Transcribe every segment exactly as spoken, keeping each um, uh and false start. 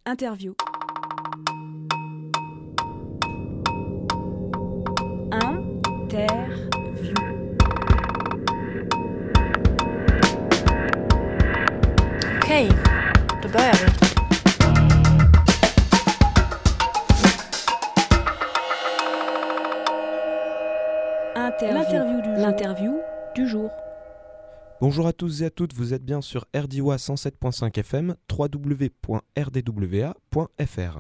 Interview. Interview. Okej, då börjar vi. Interview. L'interview du jour. L'interview du jour. Bonjour à tous et à toutes, vous êtes bien sur R D W A cent sept virgule cinq F M, w w w point r d w a point f r.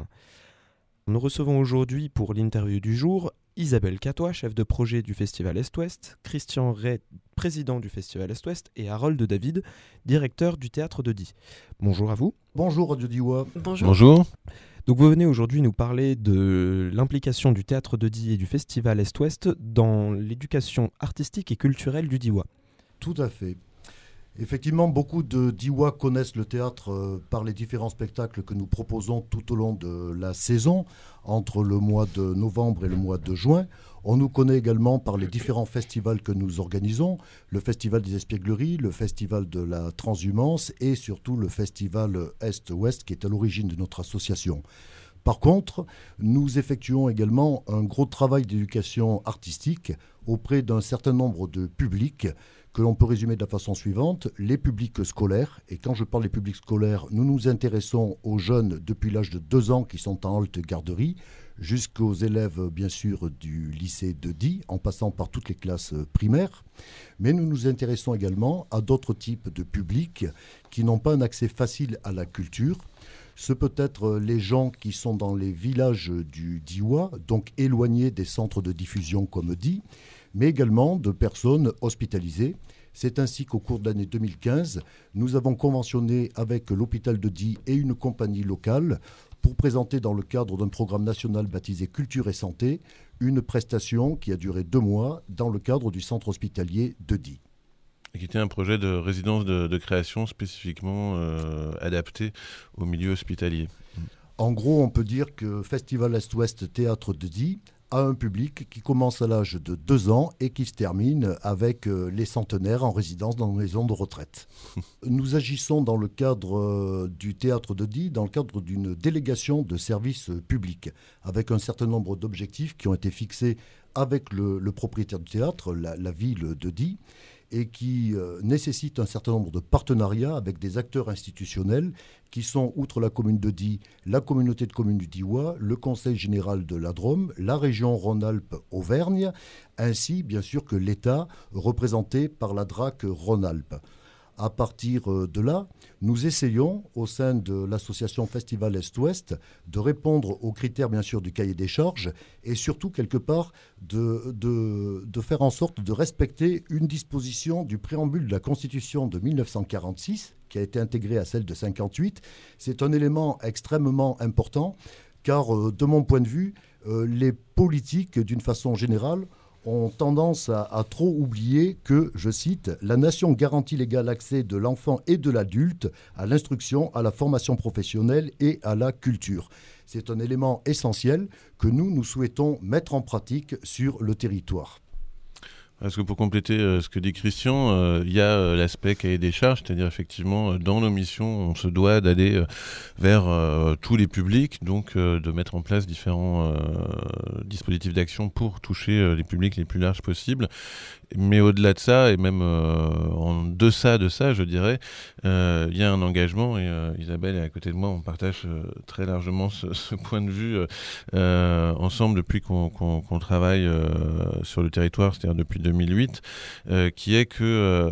Nous recevons aujourd'hui pour l'interview du jour Isabelle Catois, chef de projet du Festival Est-Ouest, Christian Ray, président du Festival Est-Ouest, et Harold David, directeur du Théâtre de Die. Bonjour à vous. Bonjour Radio D I W A. Bonjour. Bonjour. Donc vous venez aujourd'hui nous parler de l'implication du Théâtre de Die et du Festival Est-Ouest dans l'éducation artistique et culturelle du D I W A. Tout à fait. Effectivement, beaucoup de D I W A connaissent le théâtre euh, par les différents spectacles que nous proposons tout au long de la saison, entre le mois de novembre et le mois de juin. On nous connaît également par les différents festivals que nous organisons, le Festival des Espiègleries, le Festival de la Transhumance et surtout le Festival Est-Ouest qui est à l'origine de notre association. Par contre, nous effectuons également un gros travail d'éducation artistique auprès d'un certain nombre de publics que l'on peut résumer de la façon suivante, les publics scolaires. Et quand je parle des publics scolaires, nous nous intéressons aux jeunes depuis l'âge de deux ans qui sont en haute garderie, jusqu'aux élèves, bien sûr, du lycée de Die, en passant par toutes les classes primaires. Mais nous nous intéressons également à d'autres types de publics qui n'ont pas un accès facile à la culture. Ce peut être les gens qui sont dans les villages du D I W A, donc éloignés des centres de diffusion comme dit, mais également de personnes hospitalisées. C'est ainsi qu'au cours de l'année deux mille quinze, nous avons conventionné avec l'hôpital de Die et une compagnie locale pour présenter dans le cadre d'un programme national baptisé Culture et Santé, une prestation qui a duré deux mois dans le cadre du centre hospitalier de Die. Et qui était un projet de résidence de, de création spécifiquement euh, adapté au milieu hospitalier. En gros, on peut dire que Festival Est-Ouest Théâtre de Die a un public qui commence à l'âge de deux ans et qui se termine avec euh, les centenaires en résidence dans nos maisons de retraite. Nous agissons dans le cadre euh, du Théâtre de Die, dans le cadre d'une délégation de services euh, publics, avec un certain nombre d'objectifs qui ont été fixés avec le, le propriétaire du théâtre, la, la ville de Die, et qui euh, nécessite un certain nombre de partenariats avec des acteurs institutionnels qui sont, outre la commune de Die, la communauté de communes du D I W A, le Conseil général de la Drôme, la région Rhône-Alpes-Auvergne, ainsi bien sûr que l'État représenté par la D R A C Rhône-Alpes. À partir de là, nous essayons, au sein de l'association Festival Est-Ouest, de répondre aux critères, bien sûr, du cahier des charges et surtout, quelque part, de, de, de faire en sorte de respecter une disposition du préambule de la Constitution de mille neuf cent quarante-six, qui a été intégrée à celle de cinquante-huit. C'est un élément extrêmement important, car, euh, de mon point de vue, euh, les politiques, d'une façon générale, ont tendance à, à trop oublier que, je cite, « La nation garantit l'égal accès de l'enfant et de l'adulte à l'instruction, à la formation professionnelle et à la culture ». C'est un élément essentiel que nous, nous souhaitons mettre en pratique sur le territoire. Parce que pour compléter euh, ce que dit Christian, euh, il y a euh, l'aspect cahier des charges, c'est-à-dire effectivement euh, dans nos missions, on se doit d'aller euh, vers euh, tous les publics, donc euh, de mettre en place différents euh, dispositifs d'action pour toucher euh, les publics les plus larges possibles. Mais au-delà de ça, et même euh, en deçà de ça, je dirais, euh, il y a un engagement, et euh, Isabelle est à côté de moi, on partage euh, très largement ce, ce point de vue euh, ensemble depuis qu'on, qu'on, qu'on travaille euh, sur le territoire, c'est-à-dire depuis deux mille huit, euh, qui est que euh,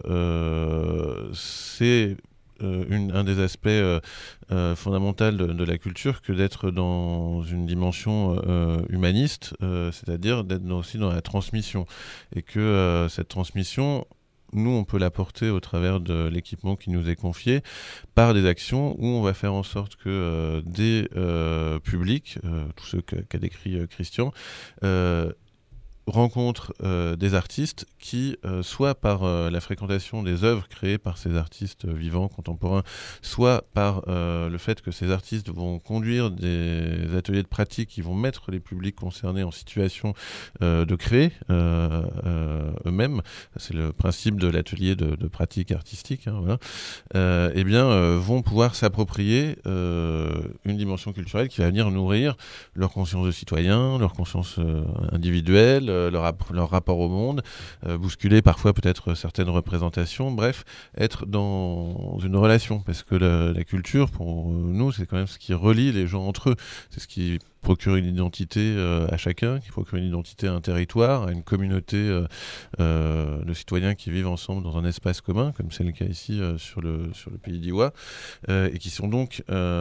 euh, c'est euh, une, un des aspects euh, euh, fondamentaux de, de la culture que d'être dans une dimension euh, humaniste, euh, c'est-à-dire d'être dans, aussi dans la transmission. Et que euh, cette transmission, nous, on peut l'apporter au travers de l'équipement qui nous est confié par des actions où on va faire en sorte que euh, des euh, publics, euh, tous ceux qu'a, qu'a décrit euh, Christian, euh, rencontre euh, des artistes qui, euh, soit par euh, la fréquentation des œuvres créées par ces artistes euh, vivants, contemporains, soit par euh, le fait que ces artistes vont conduire des ateliers de pratique qui vont mettre les publics concernés en situation euh, de créer euh, euh, eux-mêmes, c'est le principe de l'atelier de, de pratique artistique, hein, voilà. euh, eh bien, euh, vont pouvoir s'approprier euh, une dimension culturelle qui va venir nourrir leur conscience de citoyen, leur conscience euh, individuelle, Leur, leur rapport au monde, euh, bousculer parfois peut-être certaines représentations, bref, être dans une relation, parce que la, la culture, pour nous, c'est quand même ce qui relie les gens entre eux, c'est ce qui procure une identité euh, à chacun, qui procure une identité à un territoire, à une communauté euh, euh, de citoyens qui vivent ensemble dans un espace commun, comme c'est le cas ici euh, sur, le, sur le pays d'Iwa, euh, et qui sont donc,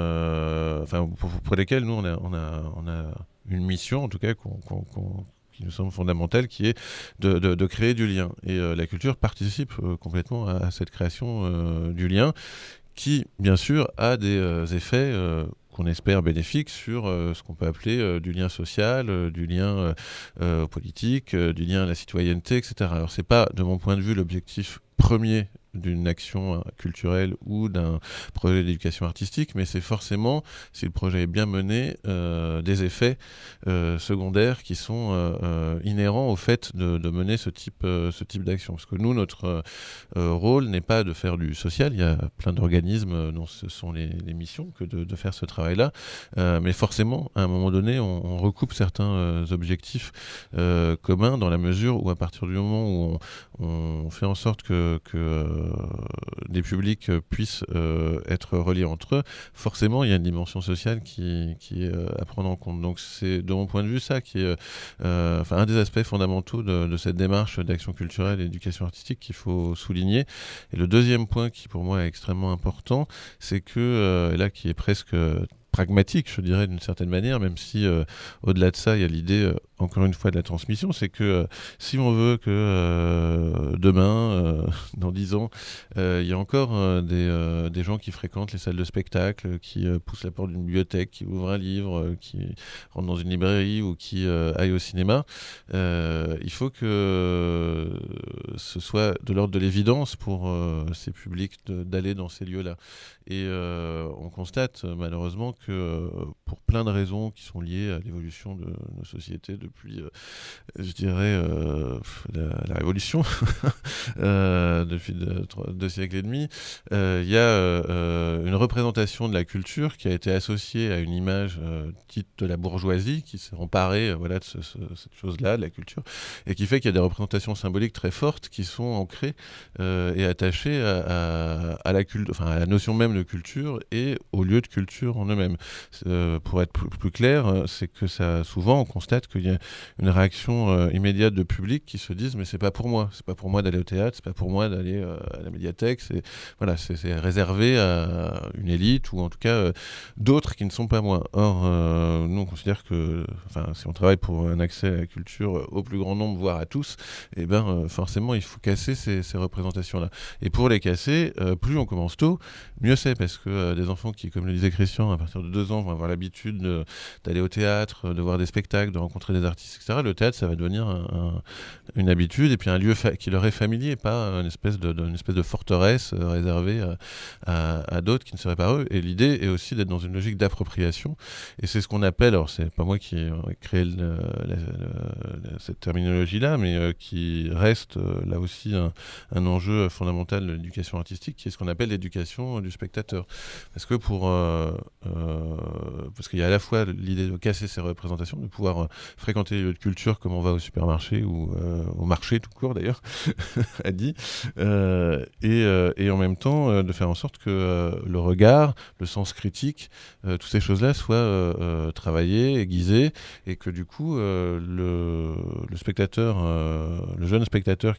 euh, enfin, pour, pour lesquels nous, on a, on a, on a une mission, en tout cas, qu'on, qu'on, qu'on qui nous semble fondamentale, qui est de, de, de créer du lien. Et euh, la culture participe euh, complètement à, à cette création euh, du lien, qui, bien sûr, a des euh, effets euh, qu'on espère bénéfiques sur euh, ce qu'on peut appeler euh, du lien social, euh, du lien euh, euh, politique, euh, du lien à la citoyenneté, et cetera. Alors, c'est pas, de mon point de vue, l'objectif premier d'une action euh, culturelle ou d'un projet d'éducation artistique, mais c'est forcément, si le projet est bien mené, euh, des effets euh, secondaires qui sont euh, euh, inhérents au fait de, de mener ce type, euh, ce type d'action. Parce que nous, notre euh, rôle n'est pas de faire du social, il y a plein d'organismes dont ce sont les, les missions que de, de faire ce travail-là, euh, mais forcément, à un moment donné, on, on recoupe certains euh, objectifs euh, communs dans la mesure où, à partir du moment où on, on fait en sorte que, que euh, des publics puissent euh, être reliés entre eux, forcément il y a une dimension sociale qui, qui est euh, à prendre en compte. Donc c'est de mon point de vue ça qui est euh, enfin, un des aspects fondamentaux de, de cette démarche d'action culturelle et d'éducation artistique qu'il faut souligner. Et le deuxième point qui pour moi est extrêmement important, c'est que, euh, et là qui est presque pragmatique, je dirais, d'une certaine manière, même si euh, au-delà de ça, il y a l'idée, euh, encore une fois, de la transmission, c'est que euh, si on veut que euh, demain, euh, dans dix ans, euh, il y a encore euh, des, euh, des gens qui fréquentent les salles de spectacle, qui euh, poussent la porte d'une bibliothèque, qui ouvrent un livre, euh, qui rentrent dans une librairie ou qui euh, aillent au cinéma, euh, il faut que ce soit de l'ordre de l'évidence pour euh, ces publics de, d'aller dans ces lieux-là. Et euh, on constate malheureusement que euh, pour plein de raisons qui sont liées à l'évolution de nos sociétés depuis, euh, je dirais, euh, la, la révolution, euh, depuis deux, trois, deux siècles et demi, il euh, y a euh, une représentation de la culture qui a été associée à une image euh, dite de la bourgeoisie, qui s'est emparée euh, voilà, de ce, ce, cette chose-là, de la culture, et qui fait qu'il y a des représentations symboliques très fortes qui sont ancrées euh, et attachées à, à, à, la cult- enfin, à la notion même de culture et aux lieux de culture en eux-mêmes. Euh, pour être plus, plus clair, c'est que ça, souvent on constate qu'il y a une réaction euh, immédiate de public qui se disent mais c'est pas pour moi, c'est pas pour moi d'aller au théâtre, c'est pas pour moi d'aller euh, à la médiathèque, c'est voilà, c'est, c'est réservé à une élite ou en tout cas euh, d'autres qui ne sont pas moi. Or, euh, nous on considère que, enfin, si on travaille pour un accès à la culture au plus grand nombre, voire à tous, et eh ben euh, forcément il faut casser ces, ces représentations-là. Et pour les casser, euh, plus on commence tôt, mieux c'est, parce que euh, des enfants qui, comme le disait Christian, à partir de deux ans vont avoir l'habitude de, d'aller au théâtre, de voir des spectacles, de rencontrer des artistes, et cetera. Le théâtre, ça va devenir un, un, une habitude et puis un lieu fa- qui leur est familier, pas une espèce de, de, une espèce de forteresse euh, réservée à, à, à d'autres qui ne seraient pas eux. Et l'idée est aussi d'être dans une logique d'appropriation. Et c'est ce qu'on appelle, alors c'est pas moi qui ai créé le, la, la, cette terminologie-là, mais euh, qui reste euh, là aussi un, un enjeu fondamental de l'éducation artistique, qui est ce qu'on appelle l'éducation du spectateur. Parce que pour euh, euh, parce qu'il y a à la fois l'idée de casser ces représentations, de pouvoir euh, fréquenter les lieux de culture comme on va au supermarché ou euh, au marché tout court d'ailleurs, a dit, euh, et, euh, et en même temps euh, de faire en sorte que euh, le regard, le sens critique, euh, toutes ces choses-là soient euh, euh, travaillées, aiguisées, et que du coup euh, le, le spectateur, euh, le jeune spectateur qui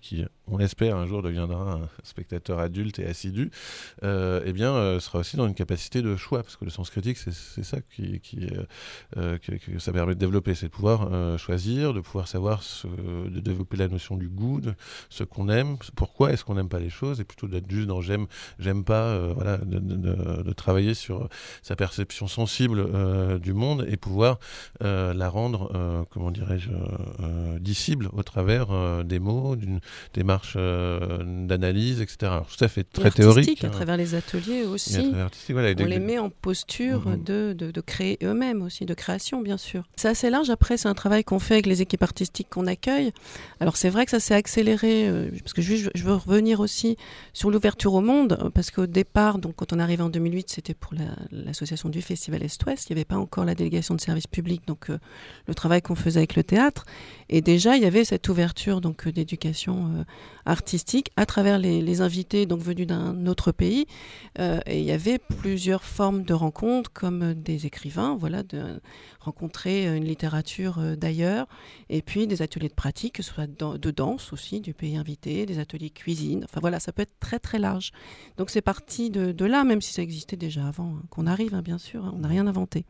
on l'espère, un jour deviendra un spectateur adulte et assidu, euh, eh bien, euh, sera aussi dans une capacité de choix, parce que le sens critique, c'est, c'est ça qui, qui, euh, que, que ça permet de développer, c'est de pouvoir euh, choisir, de pouvoir savoir, ce, de développer la notion du goût, de ce qu'on aime, pourquoi est-ce qu'on n'aime pas les choses, et plutôt d'être juste dans j'aime, j'aime pas, euh, voilà, de, de, de, de travailler sur sa perception sensible euh, du monde et pouvoir euh, la rendre, euh, comment dirais-je, euh, dissible au travers euh, des mots, d'une démarche euh, d'analyse, et cetera. Alors, tout ça fait très théorique. À hein. travers les ateliers aussi. Et à travers voilà, on des, les des... met en posture mmh. de, de, de créer eux-mêmes aussi, de création, bien sûr. C'est assez large. Après, c'est un travail qu'on fait avec les équipes artistiques qu'on accueille. Alors, c'est vrai que ça s'est accéléré, euh, parce que je, je veux revenir aussi sur l'ouverture au monde, parce qu'au départ, donc, quand on est arrivé en deux mille huit, c'était pour la, l'association du Festival Est-Ouest. Il n'y avait pas encore la délégation de service public, donc euh, le travail qu'on faisait avec le théâtre. Et déjà, il y avait cette ouverture donc, d'éducation euh, artistique à travers les, les invités donc, venus d'un autre pays. Euh, et il y avait plusieurs formes de rencontres, comme des écrivains, voilà, de rencontrer une littérature euh, d'ailleurs, et puis des ateliers de pratique, que ce soit de, de danse aussi, du pays invité, des ateliers cuisine. Enfin voilà, ça peut être très très large. Donc c'est parti de, de là, même si ça existait déjà avant, hein, qu'on arrive, hein, bien sûr, hein, on n'a rien inventé.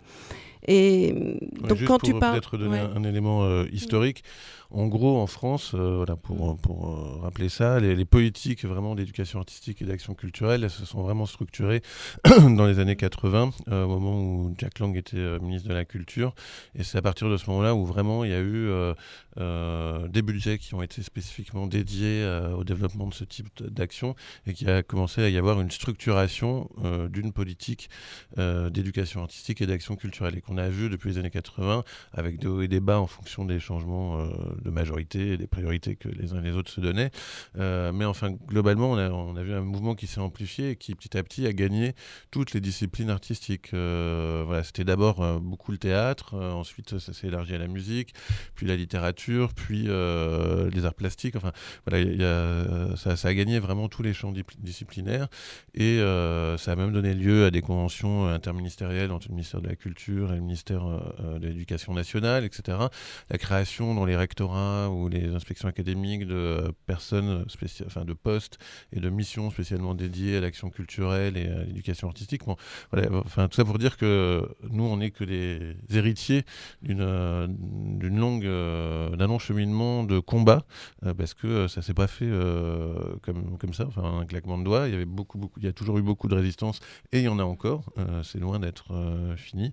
Et ouais, donc juste quand pour tu parles, peut-être donner ouais. un, un élément euh, historique. En gros, en France, euh, voilà, pour, pour euh, rappeler ça, les, les politiques vraiment d'éducation artistique et d'action culturelle, elles se sont vraiment structurées dans les années quatre-vingts, euh, au moment où Jack Lang était euh, ministre de la Culture. Et c'est à partir de ce moment-là où vraiment il y a eu euh, euh, des budgets qui ont été spécifiquement dédiés euh, au développement de ce type d'action et qu'il a commencé à y avoir une structuration euh, d'une politique euh, d'éducation artistique et d'action culturelle. Et qu'on a vu depuis les années quatre-vingts avec des hauts et des bas en fonction des changements euh, de majorité et des priorités que les uns et les autres se donnaient. Euh, mais enfin, globalement, on a, on a vu un mouvement qui s'est amplifié et qui, petit à petit, a gagné toutes les disciplines artistiques. Euh, voilà, c'était d'abord euh, beaucoup le théâtre, euh, ensuite ça s'est élargi à la musique, puis la littérature, puis euh, les arts plastiques. Enfin, voilà, y a, ça, ça a gagné vraiment tous les champs dip- disciplinaires et euh, ça a même donné lieu à des conventions interministérielles entre le ministère de la Culture et le ministère euh, de l'Éducation nationale, et cetera. La création dans les rectorats ou les inspections académiques de euh, personnes spéciales, enfin de postes et de missions spécialement dédiées à l'action culturelle et à l'éducation artistique. Bon, voilà, enfin tout ça pour dire que nous on n'est que les héritiers d'une, euh, d'une longue, euh, d'un long cheminement de combat euh, parce que euh, ça s'est pas fait euh, comme comme ça, enfin un claquement de doigts. Il y avait beaucoup, beaucoup, il y a toujours eu beaucoup de résistance et il y en a encore. Euh, c'est loin d'être euh, fini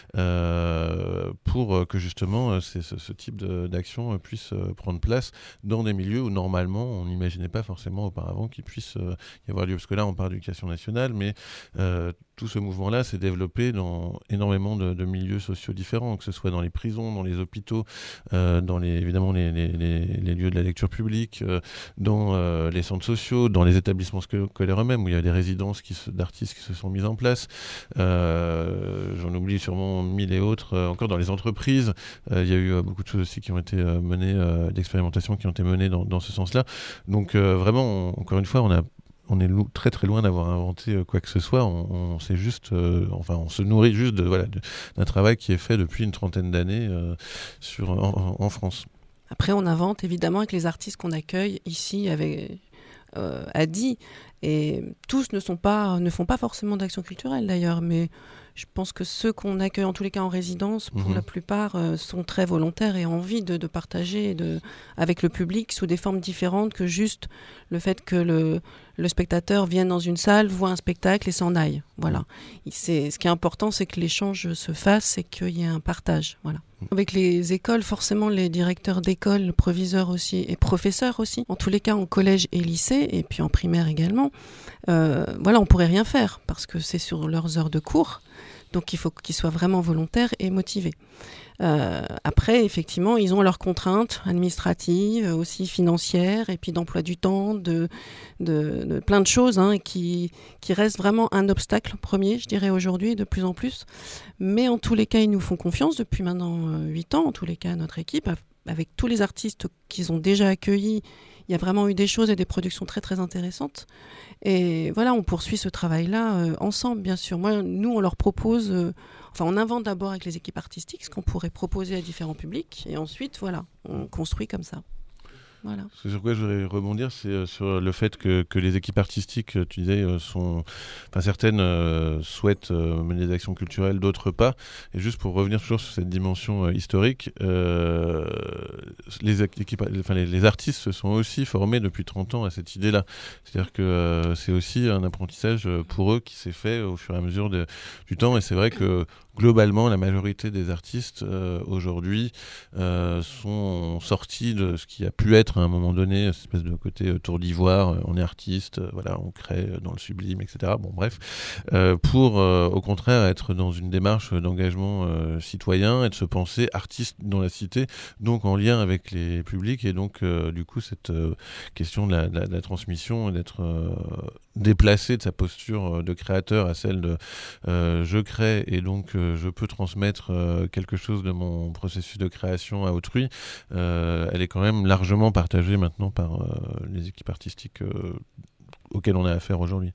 euh, pour que justement c'est, ce, ce type de, d'action puisse euh, prendre place dans des milieux où normalement on n'imaginait pas forcément auparavant qu'il puisse euh, y avoir lieu. Parce que là on parle d'éducation nationale, mais euh, tout ce mouvement-là s'est développé dans énormément de, de milieux sociaux différents, que ce soit dans les prisons, dans les hôpitaux, euh, dans les, évidemment les, les, les, les lieux de la lecture publique, euh, dans euh, les centres sociaux, dans les établissements scolaires eux-mêmes, où il y a des résidences qui se, d'artistes qui se sont mises en place. Euh, j'en oublie sûrement mille et autres. Euh, encore dans les entreprises, euh, il y a eu euh, beaucoup de choses aussi qui ont été euh, menées, euh, d'expérimentations qui ont été menées dans, dans ce sens-là. Donc euh, vraiment, on, encore une fois, on a On est lo- très très loin d'avoir inventé euh, quoi que ce soit. On, on sait juste, euh, enfin, on se nourrit juste de, voilà, de, d'un travail qui est fait depuis une trentaine d'années euh, sur, en, en France. Après, on invente évidemment avec les artistes qu'on accueille ici avec euh, à Die. Et tous ne sont pas, ne font pas forcément d'action culturelle d'ailleurs, mais je pense que ceux qu'on accueille en tous les cas en résidence, pour mmh. la plupart, euh, sont très volontaires et ont envie de, de partager de, avec le public sous des formes différentes que juste le fait que le, le spectateur vienne dans une salle, voit un spectacle et s'en aille. Voilà. C'est, ce qui est important, c'est que l'échange se fasse et qu'il y ait un partage. Voilà. Avec les écoles, forcément, les directeurs d'école, le proviseur aussi et professeurs aussi, en tous les cas en collège et lycée, et puis en primaire également, euh, voilà, on pourrait rien faire parce que c'est sur leurs heures de cours. Donc il faut qu'ils soient vraiment volontaires et motivés. Euh, après, effectivement, ils ont leurs contraintes administratives, aussi financières, et puis d'emploi du temps, de, de, de plein de choses hein, qui, qui restent vraiment un obstacle premier, je dirais aujourd'hui, de plus en plus. Mais en tous les cas, ils nous font confiance depuis maintenant huit ans, en tous les cas, notre équipe, avec tous les artistes qu'ils ont déjà accueillis. Il y a vraiment eu des choses et des productions très très intéressantes. Et voilà, on poursuit ce travail-là euh, ensemble, bien sûr. Moi, nous, on leur propose... Euh, enfin, on invente d'abord avec les équipes artistiques ce qu'on pourrait proposer à différents publics. Et ensuite, voilà, on construit comme ça. Voilà. Ce sur quoi je voudrais rebondir, c'est euh, sur le fait que, que les équipes artistiques, tu disais, euh, sont, enfin certaines euh, souhaitent euh, mener des actions culturelles, d'autres pas. Et juste pour revenir toujours sur cette dimension euh, historique, euh, les, équipes, enfin, les, les artistes se sont aussi formés depuis trente ans à cette idée-là. C'est-à-dire que euh, c'est aussi un apprentissage pour eux qui s'est fait au fur et à mesure de, du temps. Et c'est vrai que globalement, la majorité des artistes euh, aujourd'hui euh, sont sortis de ce qui a pu être à un moment donné, cette espèce de côté euh, tour d'ivoire, euh, on est artiste, euh, voilà, on crée euh, dans le sublime, et cetera. Bon, bref, euh, pour euh, au contraire être dans une démarche d'engagement euh, citoyen et de se penser artiste dans la cité, donc en lien avec les publics. Et donc, euh, du coup, cette euh, question de la, de la, de la transmission, d'être euh, déplacé de sa posture de créateur à celle de euh, je crée et donc euh, je peux transmettre euh, quelque chose de mon processus de création à autrui, euh, elle est quand même largement partagée maintenant par euh, les équipes artistiques euh, auxquelles on a affaire aujourd'hui.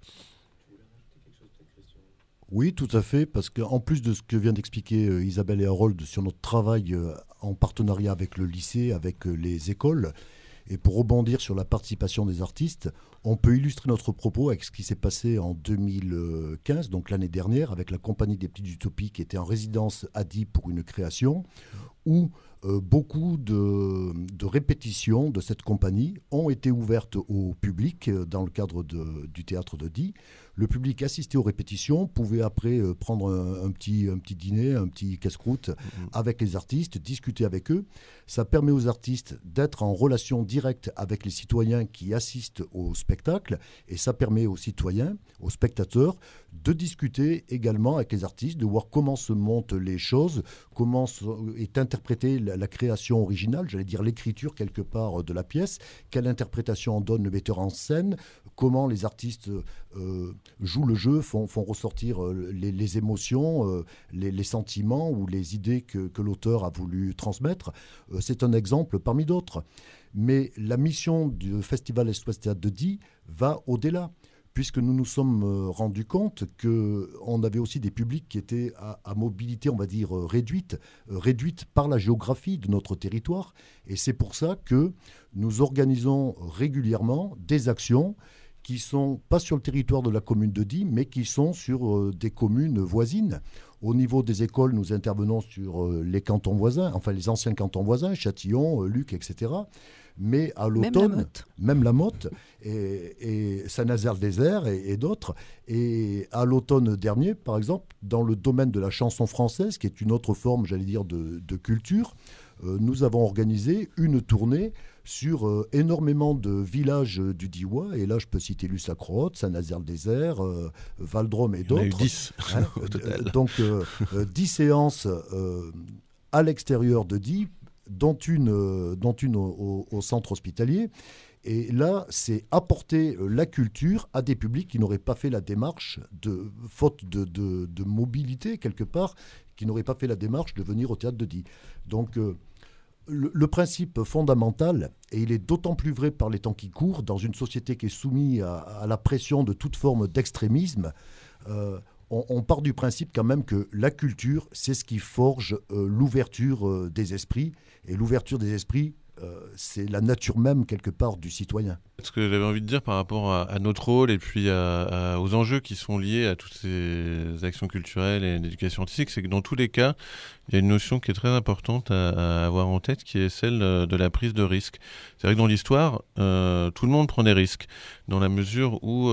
Oui, tout à fait, parce qu'en plus de ce que vient d'expliquer euh, Isabelle et Harold sur notre travail euh, en partenariat avec le lycée, avec euh, les écoles, et pour rebondir sur la participation des artistes, on peut illustrer notre propos avec ce qui s'est passé en deux mille quinze, donc l'année dernière, avec la Compagnie des Petites Utopies qui était en résidence à Die pour une création, où euh, beaucoup de, de répétitions de cette compagnie ont été ouvertes au public euh, dans le cadre de, du théâtre de Die. Le public assistait aux répétitions, pouvait après euh, prendre un, un, petit, un petit dîner, un petit casse-croûte mmh. avec les artistes, discuter avec eux. Ça permet aux artistes d'être en relation directe avec les citoyens qui assistent au spectacle, et ça permet aux citoyens, aux spectateurs, de discuter également avec les artistes, de voir comment se montent les choses, comment est interprétée la, la création originale, j'allais dire l'écriture quelque part de la pièce, quelle interprétation en donne le metteur en scène, comment les artistes euh, jouent le jeu, font, font ressortir euh, les, les émotions, euh, les, les sentiments ou les idées que, que l'auteur a voulu transmettre. Euh, c'est un exemple parmi d'autres. Mais la mission du Festival Est-Ouest Théâtre de Die va au-delà, puisque nous nous sommes rendus compte qu'on avait aussi des publics qui étaient à, à mobilité, on va dire, réduite, réduite par la géographie de notre territoire. Et c'est pour ça que nous organisons régulièrement des actions qui sont pas sur le territoire de la commune de Die, mais qui sont sur euh, des communes voisines. Au niveau des écoles, nous intervenons sur euh, les cantons voisins, enfin les anciens cantons voisins, Châtillon, euh, Luc, et cetera. Mais à l'automne, même la Motte, même la Motte et, et Saint-Nazaire-le-Désert et, et d'autres. Et à l'automne dernier, par exemple, dans le domaine de la chanson française, qui est une autre forme, j'allais dire, de, de culture, euh, nous avons organisé une tournée sur euh, énormément de villages euh, du Diois. Et là, je peux citer Luce-la-Crotte, Saint-Nazaire-le-Désert, euh, Val-Drôme et d'autres. Il y en a eu dix hein, au total. Donc, euh, euh, dix séances euh, à l'extérieur de Die, dont une, euh, dont une au, au, au centre hospitalier. Et là, c'est apporter la culture à des publics qui n'auraient pas fait la démarche, de, faute de, de, de mobilité quelque part, qui n'auraient pas fait la démarche de venir au théâtre de Die. Donc, euh, le, le principe fondamental, et il est d'autant plus vrai par les temps qui courent, dans une société qui est soumise à, à la pression de toute forme d'extrémisme, euh, on, on part du principe quand même que la culture, c'est ce qui forge euh, l'ouverture euh, des esprits. Et l'ouverture des esprits, euh, c'est la nature même, quelque part, du citoyen. Ce que j'avais envie de dire par rapport à, à notre rôle et puis à, à, aux enjeux qui sont liés à toutes ces actions culturelles et d'éducation artistique, c'est que dans tous les cas, il y a une notion qui est très importante à, à avoir en tête, qui est celle de la prise de risque. C'est vrai que dans l'histoire, euh, tout le monde prend des risques, dans la mesure où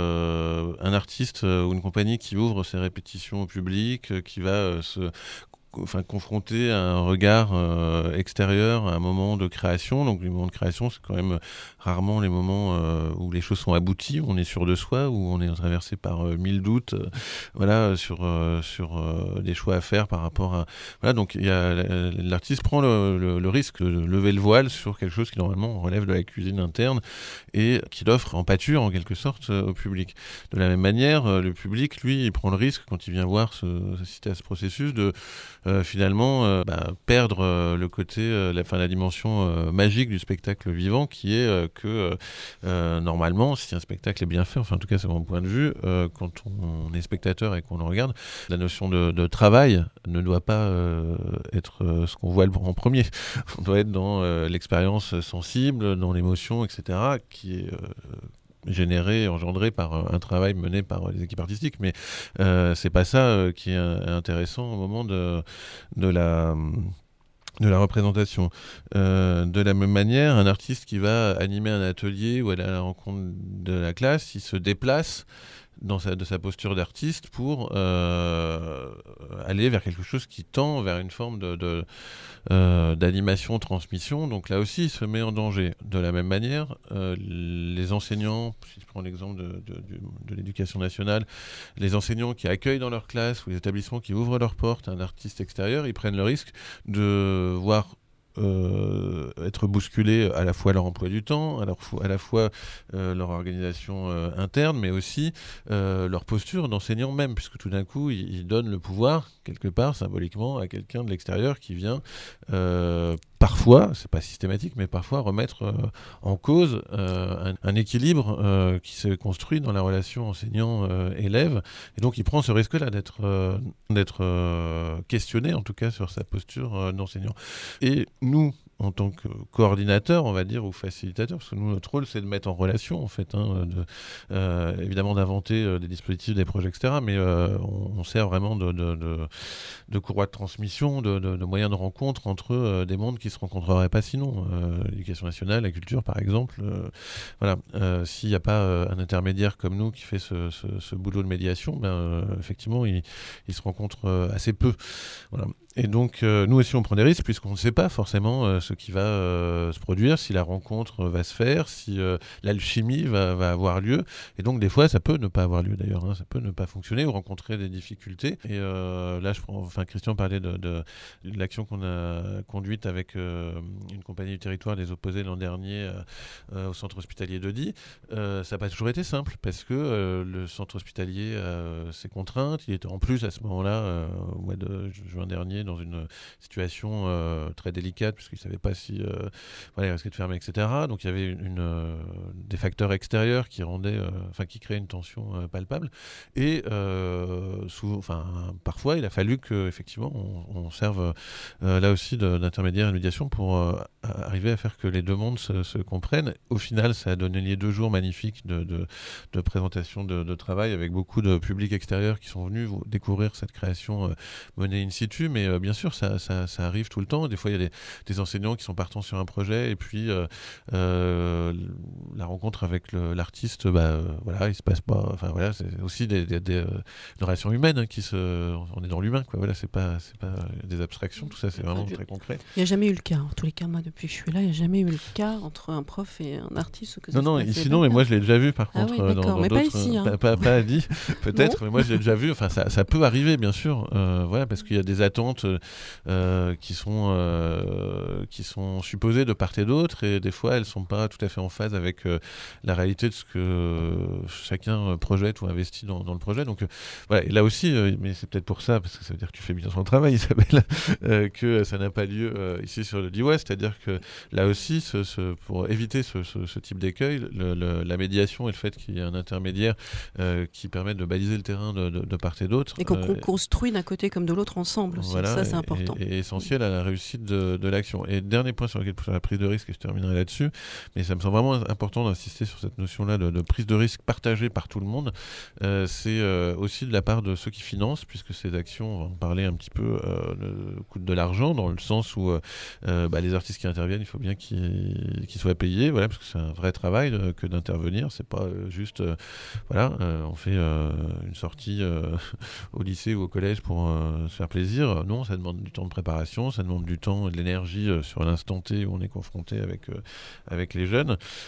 euh, un artiste ou une compagnie qui ouvre ses répétitions au public, qui va euh, se... Enfin, confronté à un regard euh, extérieur, à un moment de création. Donc les moments de création, c'est quand même rarement les moments euh, où les choses sont abouties, où on est sûr de soi, où on est traversé par euh, mille doutes, euh, voilà, sur euh, sur euh, des choix à faire par rapport à voilà. Donc il y a l'artiste prend le, le, le risque de lever le voile sur quelque chose qui normalement relève de la cuisine interne et qui l'offre en pâture en quelque sorte au public. De la même manière, le public, lui, il prend le risque quand il vient voir ce, assister à ce processus de euh, finalement euh, bah, perdre euh, le côté, euh, la, fin, la dimension euh, magique du spectacle vivant, qui est euh, que euh, normalement, si un spectacle est bien fait, enfin en tout cas c'est mon point de vue, euh, quand on, on est spectateur et qu'on le regarde, la notion de, de travail ne doit pas euh, être euh, ce qu'on voit en premier. On doit être dans euh, l'expérience sensible, dans l'émotion, et cetera, qui est euh, généré, engendré par un travail mené par les équipes artistiques, mais euh, c'est pas ça euh, qui est intéressant au moment de, de la de la représentation. Euh, de la même manière, un artiste qui va animer un atelier ou aller à la rencontre de la classe, il se déplace dans sa, de sa posture d'artiste pour euh, aller vers quelque chose qui tend vers une forme de, de, euh, d'animation, transmission. Donc là aussi, il se met en danger. De la même manière, euh, les enseignants, si je prends l'exemple de, de, de, de l'éducation nationale, les enseignants qui accueillent dans leur classe ou les établissements qui ouvrent leurs portes à un artiste extérieur, ils prennent le risque de voir Euh, être bousculés à la fois leur emploi du temps, à, leur fo- à la fois euh, leur organisation euh, interne, mais aussi euh, leur posture d'enseignant même, puisque tout d'un coup, ils, ils donnent le pouvoir, quelque part, symboliquement, à quelqu'un de l'extérieur qui vient euh, parfois, c'est pas systématique, mais parfois remettre euh, en cause euh, un, un équilibre euh, qui se construit dans la relation enseignant-élève. Et donc, il prend ce risque-là d'être, euh, d'être euh, questionné, en tout cas, sur sa posture euh, d'enseignant. Et nous, en tant que coordinateur, on va dire, ou facilitateur, parce que nous, notre rôle, c'est de mettre en relation, en fait, hein, de, euh, évidemment d'inventer euh, des dispositifs, des projets, et cetera, mais euh, on, on sert vraiment de, de, de, de courroie de transmission, de, de, de moyens de rencontre entre euh, des mondes qui ne se rencontreraient pas sinon. Euh, l'éducation nationale, la culture, par exemple. Euh, voilà. Euh, s'il n'y a pas euh, un intermédiaire comme nous qui fait ce, ce, ce boulot de médiation, ben, euh, effectivement, ils il se rencontrent euh, assez peu. Voilà. Et donc, euh, nous aussi, on prend des risques, puisqu'on ne sait pas forcément euh, ce qui va euh, se produire, si la rencontre va se faire, si euh, l'alchimie va, va avoir lieu. Et donc, des fois, ça peut ne pas avoir lieu, d'ailleurs. Hein, ça peut ne pas fonctionner ou rencontrer des difficultés. Et euh, là, je prends, enfin, Christian parlait de, de, de l'action qu'on a conduite avec euh, une compagnie du territoire des opposés l'an dernier euh, euh, au centre hospitalier de Die. Euh, ça n'a pas toujours été simple, parce que euh, le centre hospitalier a ses contraintes. Il était en plus, à ce moment-là, euh, au mois de juin dernier, dans une situation euh, très délicate, puisqu'ils ne savaient pas si euh, voilà, il risquait de fermer, et cetera. Donc il y avait une, une, euh, des facteurs extérieurs qui rendaient, euh, enfin qui créaient une tension euh, palpable. Et euh, sous, parfois, il a fallu qu'effectivement on, on serve euh, là aussi de, d'intermédiaire et de médiation pour euh, arriver à faire que les deux mondes se, se comprennent. Au final, ça a donné lieu deux jours magnifiques de, de, de présentation de, de travail avec beaucoup de publics extérieurs qui sont venus découvrir cette création euh, menée in situ, mais euh, bien sûr, ça, ça, ça arrive tout le temps. Des fois, il y a des, des enseignants qui sont partants sur un projet et puis euh, euh, la rencontre avec le, l'artiste, bah, euh, voilà, il se passe pas. Enfin voilà, c'est aussi des, des, des, des relations humaines hein, qui se. On est dans l'humain, quoi. Voilà, c'est pas, c'est pas des abstractions. Tout ça, c'est vraiment je... très concret. Il n'y a jamais eu le cas. En tous les cas, moi, depuis que je suis là, il n'y a jamais eu le cas entre un prof et un artiste. Que non, non. Ici, non. Mais moi, je l'ai déjà vu. Par ah contre, oui, dans, dans mais d'autres. Pas ici. Hein. Pas, pas, pas à Die, peut-être. Mais moi, je l'ai déjà vu. Enfin, ça, ça peut arriver, bien sûr. Euh, voilà, parce qu'il y a des attentes. Euh, qui sont euh, qui sont supposées de part et d'autre, et des fois elles sont pas tout à fait en phase avec euh, la réalité de ce que euh, chacun projette ou investit dans, dans le projet. Donc euh, voilà, et là aussi, euh, mais c'est peut-être pour ça, parce que ça veut dire que tu fais bien ton travail, Isabelle, euh, que ça n'a pas lieu euh, ici sur le Die West, c'est-à-dire que là aussi, ce, ce, pour éviter ce, ce, ce type d'écueil, le, le, la médiation et le fait qu'il y ait un intermédiaire euh, qui permette de baliser le terrain de, de, de part et d'autre. Et qu'on euh, construit d'un côté comme de l'autre ensemble aussi, voilà, ça c'est important. Et, et essentiel à la réussite de, de l'action. Et dernier point sur lequel sur la prise de risque, et je terminerai là-dessus, mais ça me semble vraiment important d'insister sur cette notion-là de, de prise de risque partagée par tout le monde, euh, c'est euh, aussi de la part de ceux qui financent, puisque ces actions, on va en parler un petit peu, euh, coûtent de l'argent, dans le sens où euh, bah, les artistes qui interviennent, il faut bien qu'ils, qu'ils soient payés, voilà, parce que c'est un vrai travail euh, que d'intervenir, c'est pas euh, juste, euh, voilà, euh, on fait euh, une sortie euh, au lycée ou au collège pour euh, se faire plaisir. Non, ça demande du temps de préparation, ça demande du temps et de l'énergie euh, sur l'instant T où on est confronté avec, euh, avec les jeunes.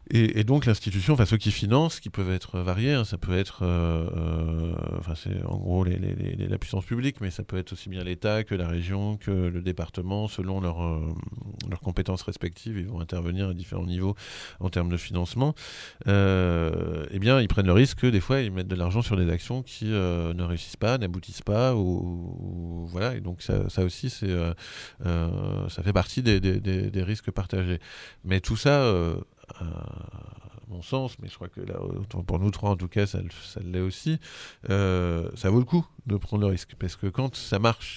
Et, et donc l'institution, enfin ceux qui financent, qui peuvent être variés, hein, ça peut être, euh, euh, enfin c'est en gros les, les, les, la puissance publique, mais ça peut être aussi bien l'État que la région, que le département, selon leur, euh, leurs compétences respectives, ils vont intervenir à différents niveaux en termes de financement. Euh, eh bien, ils prennent le risque que des fois ils mettent de l'argent sur des actions qui euh, ne réussissent pas, n'aboutissent pas, ou, ou voilà. Et donc ça, ça aussi, c'est, euh, euh, ça fait partie des, des, des, des risques partagés. Mais tout ça. Euh, à mon sens, mais je crois que là, pour nous trois en tout cas, ça, ça l'est aussi, euh, ça vaut le coup de prendre le risque, parce que quand ça marche,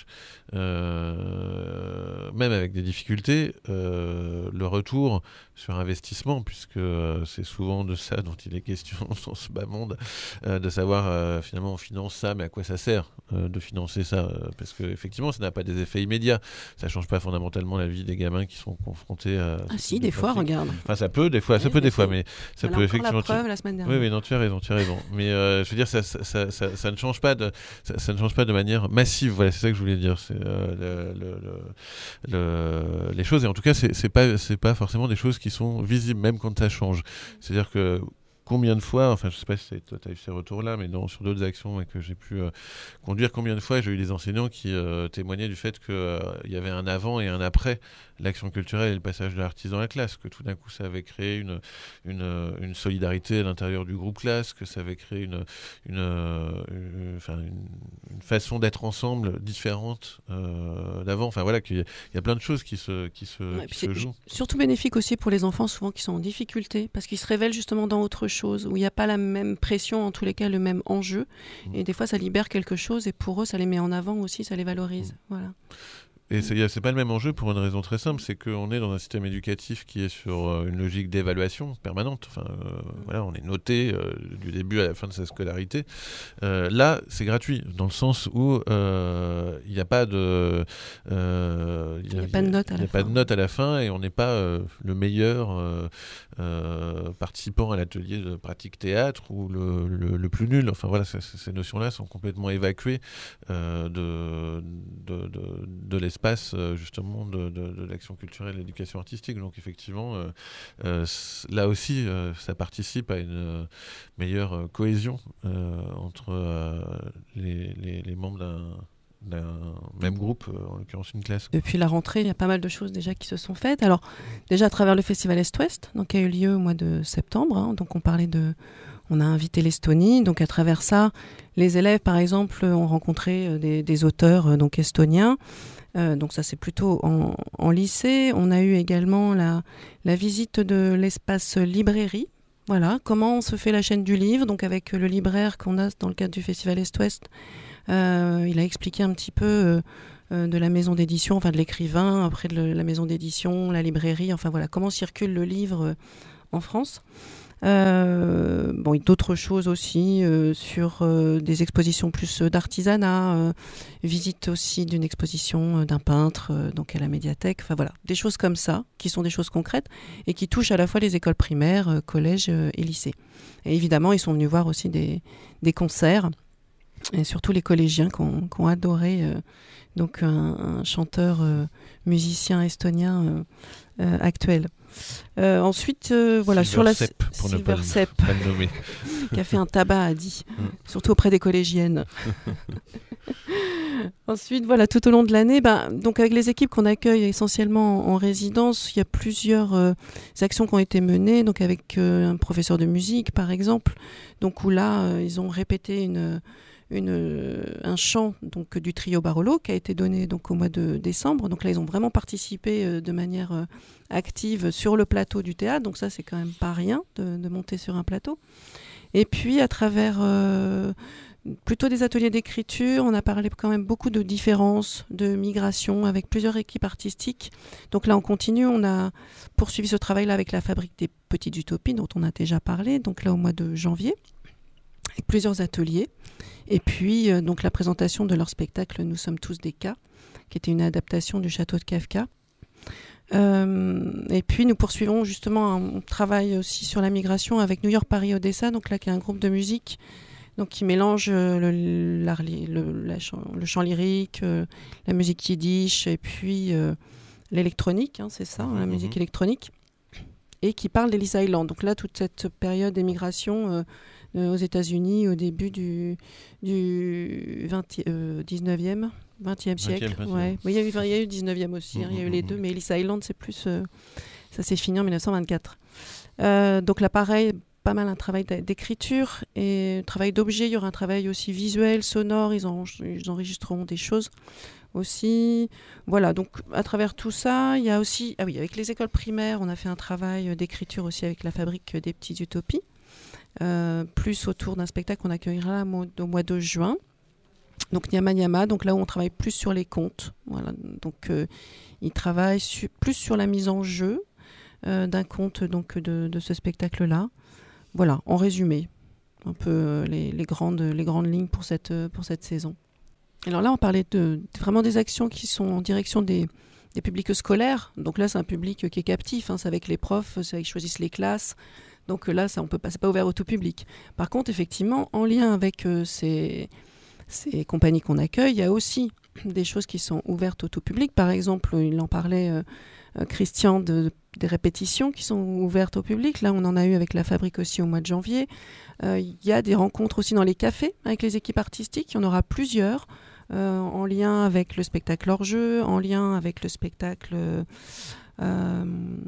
euh, même avec des difficultés, euh, le retour sur investissement, puisque euh, c'est souvent de ça dont il est question dans ce bas monde, euh, de savoir euh, finalement on finance ça, mais à quoi ça sert euh, de financer ça, euh, parce qu'effectivement ça n'a pas des effets immédiats, ça change pas fondamentalement la vie des gamins qui sont confrontés à... Ah si, des fois, regarde. Enfin ça peut, des fois, ça oui, peut des fois, mais ça Alors peut encore effectivement... la preuve la semaine dernière. Oui, oui, non, tu as raison, tu as raison. Mais euh, je veux dire, ça, ça, ça, ça, ça ne change pas de, ça, ça ne change pas de manière massive. Voilà, c'est ça que je voulais dire. C'est euh, le, le, le, le, les choses, et en tout cas, c'est, c'est pas, c'est pas forcément des choses qui sont visibles, même quand ça change. C'est-à-dire que combien de fois, enfin je sais pas si tu as eu ces retours-là, mais non, sur d'autres actions que j'ai pu euh, conduire, combien de fois j'ai eu des enseignants qui euh, témoignaient du fait qu'il euh, y avait un avant et un après l'action culturelle et le passage de l'artiste dans la classe, que tout d'un coup ça avait créé une, une, une solidarité à l'intérieur du groupe classe, que ça avait créé une, une, une, enfin, une, une façon d'être ensemble différente euh, d'avant. Enfin voilà, qu'il y a, il y a plein de choses qui se, qui se, ouais, qui se jouent. Surtout bénéfique aussi pour les enfants souvent qui sont en difficulté, parce qu'ils se révèlent justement dans autre chose, où il n'y a pas la même pression, en tous les cas le même enjeu, mmh. et des fois ça libère quelque chose, et pour eux ça les met en avant aussi, ça les valorise. Mmh. Voilà. Et c'est, c'est pas le même enjeu pour une raison très simple, c'est qu'on est dans un système éducatif qui est sur une logique d'évaluation permanente. Enfin, euh, voilà, on est noté euh, du début à la fin de sa scolarité. Euh, là, c'est gratuit, dans le sens où il euh, n'y a pas de, euh, il y a, a pas de note à la fin. fin. Pas de note à la fin, et on n'est pas euh, le meilleur euh, euh, participant à l'atelier de pratique théâtre ou le, le, le plus nul. Enfin voilà, c- ces notions-là sont complètement évacuées euh, de, de, de, de l'espace. espace justement de, de, de l'action culturelle et de l'éducation artistique. Donc effectivement, euh, euh, là aussi, euh, ça participe à une euh, meilleure euh, cohésion euh, entre euh, les, les, les membres d'un, d'un même groupe, euh, en l'occurrence une classe. Depuis la rentrée, il y a pas mal de choses déjà qui se sont faites. Alors déjà à travers le festival Est-Ouest, donc, qui a eu lieu au mois de septembre, hein, donc on parlait de... On a invité l'Estonie, donc à travers ça, les élèves, par exemple, ont rencontré des, des auteurs donc estoniens. Euh, donc ça, c'est plutôt en, en lycée. On a eu également la, la visite de l'espace librairie. Voilà, comment se fait la chaîne du livre. Donc avec le libraire qu'on a dans le cadre du Festival Est-Ouest, euh, il a expliqué un petit peu euh, de la maison d'édition, enfin de l'écrivain, après de la maison d'édition, la librairie, enfin voilà, comment circule le livre en France. Euh, bon, d'autres choses aussi euh, sur euh, des expositions plus d'artisanat, euh, visite aussi d'une exposition euh, d'un peintre euh, donc à la médiathèque, enfin voilà, des choses comme ça qui sont des choses concrètes et qui touchent à la fois les écoles primaires, euh, collèges euh, et lycées. Et évidemment, ils sont venus voir aussi des, des concerts, et surtout les collégiens qui ont, qui ont adoré euh, donc un, un chanteur euh, musicien estonien euh, euh, actuel. Euh, ensuite, euh, voilà, Silver sur la Sepp, pour Silver ne pas, Sepp, pas le nommer. qui a fait un tabac à dit, surtout auprès des collégiennes. Ensuite, voilà, tout au long de l'année, ben, donc avec les équipes qu'on accueille essentiellement en, en résidence, il y a plusieurs euh, actions qui ont été menées, donc avec euh, un professeur de musique, par exemple, donc où là, euh, ils ont répété une Une, un chant donc, du trio Barolo qui a été donné donc, au mois de décembre. Donc là, ils ont vraiment participé euh, de manière euh, active sur le plateau du théâtre. Donc ça, c'est quand même pas rien de, de monter sur un plateau. Et puis, à travers euh, plutôt des ateliers d'écriture, on a parlé quand même beaucoup de différences, de migration avec plusieurs équipes artistiques. Donc là, on continue. On a poursuivi ce travail-là avec la Fabrique des Petites Utopies dont on a déjà parlé. Donc là, au mois de janvier, avec plusieurs ateliers. Et puis, euh, donc, la présentation de leur spectacle « Nous sommes tous des cas », qui était une adaptation du château de Kafka. Euh, et puis, nous poursuivons justement un travail aussi sur la migration avec New York, Paris, Odessa, donc là, qui est un groupe de musique donc, qui mélange euh, le, l'art, le, la chant, le chant lyrique, euh, la musique yiddish et puis euh, l'électronique, hein, c'est ça, mmh, la musique mmh. électronique. et qui parle d'Ellis Island. Donc là, toute cette période d'émigration euh, euh, aux États-Unis au début du, du vingtième, euh, dix-neuvième, vingtième siècle. vingtième, ouais. Il y a eu, il y a eu le dix-neuvième aussi, hein, il y a eu les deux, mais Ellis Island, c'est plus, euh, ça s'est fini en dix-neuf cent vingt-quatre. Euh, donc là, pareil, pas mal un travail d'écriture et un travail d'objet. Il y aura un travail aussi visuel, sonore. Ils, en, ils enregistreront des choses aussi. Voilà, donc à travers tout ça, il y a aussi... Ah oui, avec les écoles primaires, on a fait un travail d'écriture aussi avec la Fabrique des Petites Utopies, euh, plus autour d'un spectacle qu'on accueillera au mois de juin. Donc Nyama Nyama, donc là où on travaille plus sur les contes. Voilà, donc euh, ils travaillent su- plus sur la mise en jeu euh, d'un conte donc, de, de ce spectacle-là. Voilà, en résumé, un peu euh, les, les, grandes, les grandes lignes pour cette, pour cette saison. Alors là, on parlait de, vraiment des actions qui sont en direction des, des publics scolaires. Donc là, c'est un public qui est captif. Hein, c'est avec les profs, c'est avec ils choisissent les classes. Donc là, ça, on peut pas, c'est pas ouvert au tout public. Par contre, effectivement, en lien avec euh, ces, ces compagnies qu'on accueille, il y a aussi des choses qui sont ouvertes au tout public. Par exemple, il en parlait euh, Christian de, des répétitions qui sont ouvertes au public. Là, on en a eu avec la Fabrique aussi au mois de janvier. Euh, il y a des rencontres aussi dans les cafés avec les équipes artistiques. Il y en aura plusieurs euh, en lien avec le spectacle hors-jeu, en lien avec le spectacle euh,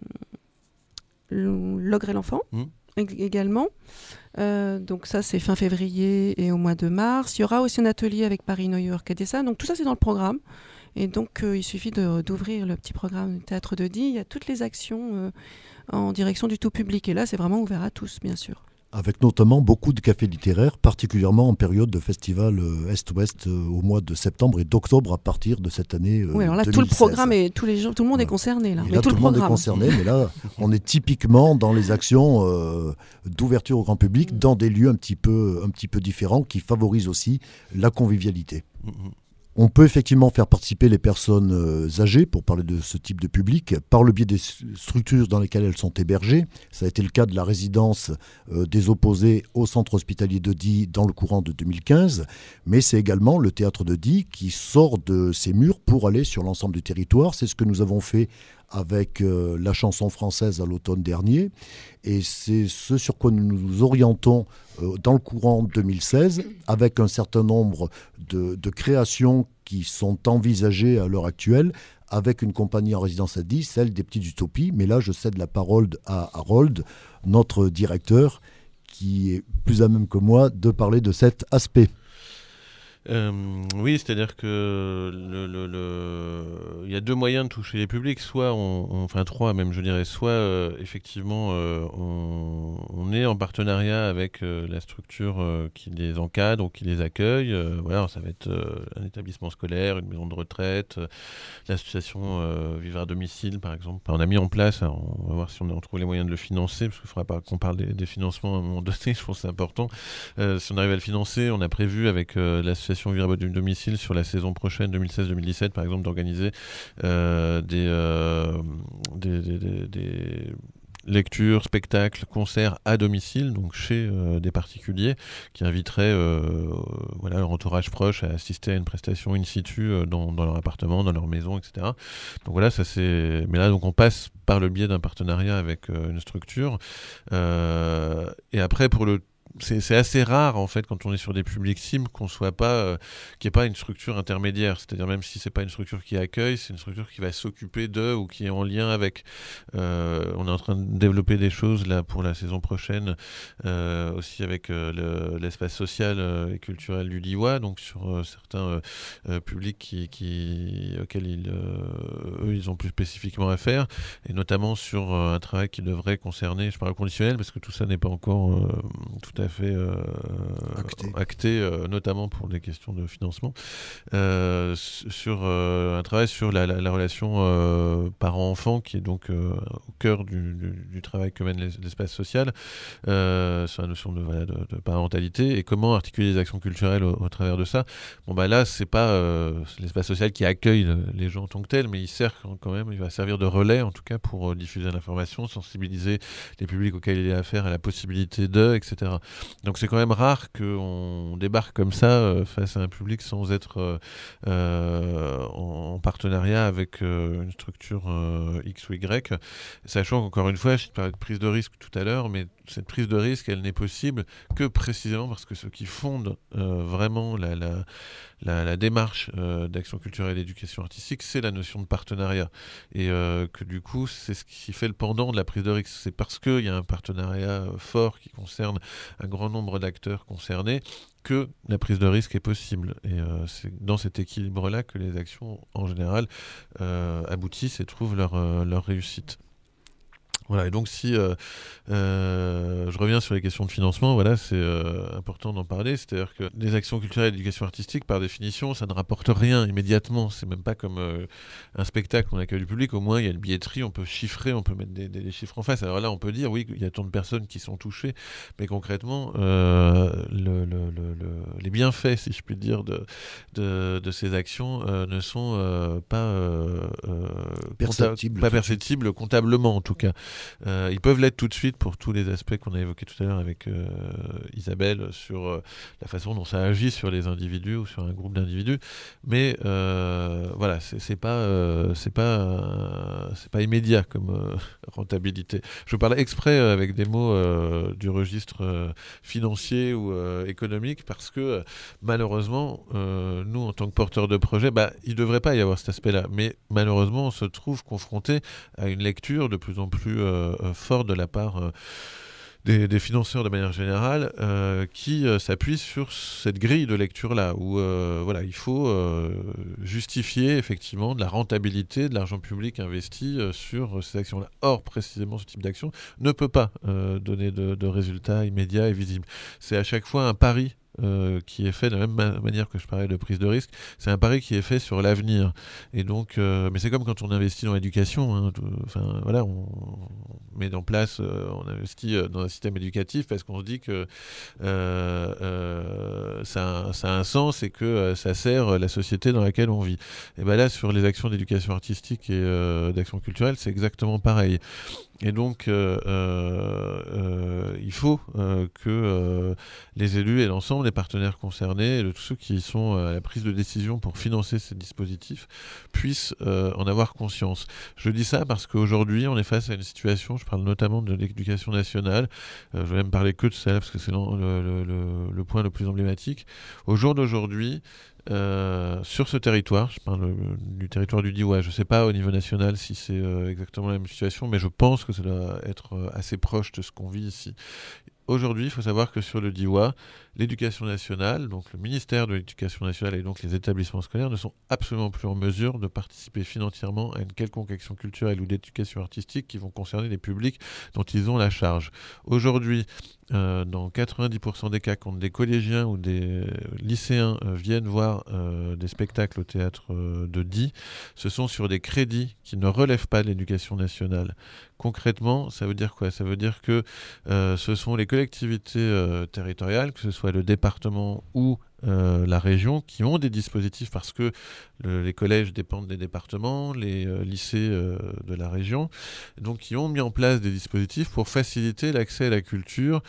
L'Ogre et l'Enfant mmh. également. Euh, donc ça, c'est fin février et au mois de mars. Il y aura aussi un atelier avec Paris, New York et Dessa. Donc tout ça, c'est dans le programme. Et donc, euh, il suffit de, d'ouvrir le petit programme du Théâtre de Die. Il y a toutes les actions euh, en direction du tout public. Et là, c'est vraiment ouvert à tous, bien sûr. Avec notamment beaucoup de cafés littéraires, particulièrement en période de festival euh, Est-Ouest euh, au mois de septembre et d'octobre à partir de cette année euh, oui, alors là, deux mille seize. tout le programme et tous les gens, tout le monde ouais. est concerné là. Et mais là, tout, tout le, le monde est concerné, mais là, on est typiquement dans les actions euh, d'ouverture au grand public, mmh. dans des lieux un petit peu, un petit peu différents, qui favorisent aussi la convivialité. Mmh. On peut effectivement faire participer les personnes euh, âgées, pour parler de ce type de public, par le biais des structures dans lesquelles elles sont hébergées. Ça a été le cas de la résidence euh, des opposés au centre hospitalier de Die dans le courant de deux mille quinze. Mais c'est également le théâtre de Die qui sort de ses murs pour aller sur l'ensemble du territoire. C'est ce que nous avons fait avec euh, la chanson française à l'automne dernier. Et c'est ce sur quoi nous nous orientons euh, dans le courant deux mille seize, avec un certain nombre de, de créations qui sont envisagées à l'heure actuelle, avec une compagnie en résidence à Die, celle des Petites Utopies. Mais là, je cède la parole à Harold, notre directeur, qui est plus à même que moi de parler de cet aspect. Euh, oui, c'est-à-dire que le, le, le... il y a deux moyens de toucher les publics, soit on, on... enfin trois même je dirais, soit euh, effectivement euh, on... on est en partenariat avec euh, la structure euh, qui les encadre ou qui les accueille, euh, voilà, ça va être euh, un établissement scolaire, une maison de retraite, euh, l'association euh, Vivre à domicile par exemple. Enfin, on a mis en place, alors, on va voir si on, on trouve les moyens de le financer, parce qu'il ne faudra pas qu'on parle des, des financements à un moment donné, je pense que c'est important. Euh, si on arrive à le financer, on a prévu avec euh, l'association Vivre à domicile sur la saison prochaine deux mille seize deux mille dix-sept par exemple d'organiser euh, des, euh, des, des, des, des lectures, spectacles, concerts à domicile, donc chez euh, des particuliers qui inviteraient euh, voilà, leur entourage proche à assister à une prestation in situ euh, dans, dans leur appartement, dans leur maison, et cetera. Donc voilà, ça c'est. Mais là, donc on passe par le biais d'un partenariat avec euh, une structure. Euh, et après, pour le C'est, c'est assez rare en fait quand on est sur des publics cibles qu'on soit pas, euh, qu'il n'y ait pas une structure intermédiaire, c'est-à-dire même si c'est pas une structure qui accueille, c'est une structure qui va s'occuper d'eux ou qui est en lien avec. Euh, on est en train de développer des choses là pour la saison prochaine, euh, aussi avec euh, le, l'espace social euh, et culturel du Diois, donc sur euh, certains euh, euh, publics qui, qui, auxquels ils, euh, eux ils ont plus spécifiquement à faire, et notamment sur euh, un travail qui devrait concerner, je parle au conditionnel parce que tout ça n'est pas encore euh, tout à fait euh, acté, acté euh, notamment pour des questions de financement, euh, sur euh, un travail sur la, la, la relation euh, parent-enfant qui est donc euh, au cœur du, du, du travail que mène l'espace social, euh, sur la notion de, voilà, de, de parentalité et comment articuler les actions culturelles au, au travers de ça. Bon bah là c'est pas euh, c'est l'espace social qui accueille les gens en tant que tel, mais il sert quand même, il va servir de relais en tout cas pour euh, diffuser l'information, sensibiliser les publics auxquels il y a affaire à la possibilité d'eux, et cetera. Donc c'est quand même rare qu'on débarque comme ça euh, face à un public sans être euh, euh, en, en partenariat avec euh, une structure euh, X ou Y, sachant qu'encore une fois, je parlais de prise de risque tout à l'heure, mais cette prise de risque, elle n'est possible que précisément parce que ce qui fonde euh, vraiment la, la, la, la démarche euh, d'action culturelle et d'éducation artistique, c'est la notion de partenariat. Et euh, que du coup, c'est ce qui fait le pendant de la prise de risque. C'est parce qu'il y a un partenariat fort qui concerne un grand nombre d'acteurs concernés que la prise de risque est possible. Et euh, c'est dans cet équilibre-là que les actions, en général, euh, aboutissent et trouvent leur, euh, leur réussite. Voilà, et donc si euh, euh, je reviens sur les questions de financement, voilà, c'est euh, important d'en parler, c'est-à-dire que les actions culturelles et l'éducation artistique, par définition, ça ne rapporte rien immédiatement, c'est même pas comme euh, un spectacle, on accueille du public, au moins il y a une billetterie, on peut chiffrer, on peut mettre des, des, des chiffres en face, alors là on peut dire oui, il y a tant de personnes qui sont touchées, mais concrètement, euh, le, le, le, le, les bienfaits, si je puis dire, de, de, de ces actions euh, ne sont euh, pas, euh, euh, perceptibles, compta- pas perceptibles comptablement en tout cas. Euh, ils peuvent l'être tout de suite pour tous les aspects qu'on a évoqués tout à l'heure avec euh, Isabelle sur euh, la façon dont ça agit sur les individus ou sur un groupe d'individus, mais euh, voilà, c'est, c'est pas euh, c'est pas euh, c'est pas immédiat comme euh, rentabilité. Je parle exprès euh, avec des mots euh, du registre euh, financier ou euh, économique parce que euh, malheureusement euh, nous en tant que porteurs de projet, bah il devrait pas y avoir cet aspect-là, mais malheureusement on se trouve confronté à une lecture de plus en plus euh, euh, fort de la part euh, des, des financeurs de manière générale euh, qui euh, s'appuient sur cette grille de lecture-là où euh, voilà, il faut euh, justifier effectivement de la rentabilité de l'argent public investi euh, sur ces actions-là. Or, précisément, ce type d'action ne peut pas euh, donner de, de résultats immédiats et visibles. C'est à chaque fois un pari Euh, qui est fait de la même ma- manière que je parlais de prise de risque, c'est un pari qui est fait sur l'avenir. Et donc, euh, mais c'est comme quand on investit dans l'éducation. Hein, tout, enfin, voilà, on, on met en place, euh, on investit dans un système éducatif parce qu'on se dit que euh, euh, ça, a, ça a un sens et que euh, ça sert la société dans laquelle on vit. Et ben là, sur les actions d'éducation artistique et euh, d'action culturelle, c'est exactement pareil. Et donc, euh, euh, euh, il faut euh, que euh, les élus et l'ensemble des partenaires concernés, et de tous ceux qui sont à la prise de décision pour financer ces dispositifs, puissent euh, en avoir conscience. Je dis ça parce qu'aujourd'hui, on est face à une situation, je parle notamment de l'éducation nationale, euh, je vais même parler que de ça parce que c'est le, le, le, le point le plus emblématique. Au jour d'aujourd'hui, Euh, sur ce territoire, je parle euh, du territoire du Diois, je ne sais pas au niveau national si c'est euh, exactement la même situation, mais je pense que ça doit être euh, assez proche de ce qu'on vit ici. Aujourd'hui, il faut savoir que sur le Diois, l'éducation nationale, donc le ministère de l'éducation nationale et donc les établissements scolaires ne sont absolument plus en mesure de participer financièrement à une quelconque action culturelle ou d'éducation artistique qui vont concerner les publics dont ils ont la charge. Aujourd'hui, euh, dans quatre-vingt-dix pour cent des cas, quand des collégiens ou des lycéens euh, viennent voir euh, des spectacles au théâtre euh, de Die, ce sont sur des crédits qui ne relèvent pas de l'éducation nationale. Concrètement, ça veut dire quoi ? Ça veut dire que euh, ce sont les collectivités euh, territoriales, que ce soit le département ou euh, la région, qui ont des dispositifs parce que le, les collèges dépendent des départements, les euh, lycées euh, de la région, donc qui ont mis en place des dispositifs pour faciliter l'accès à la culture.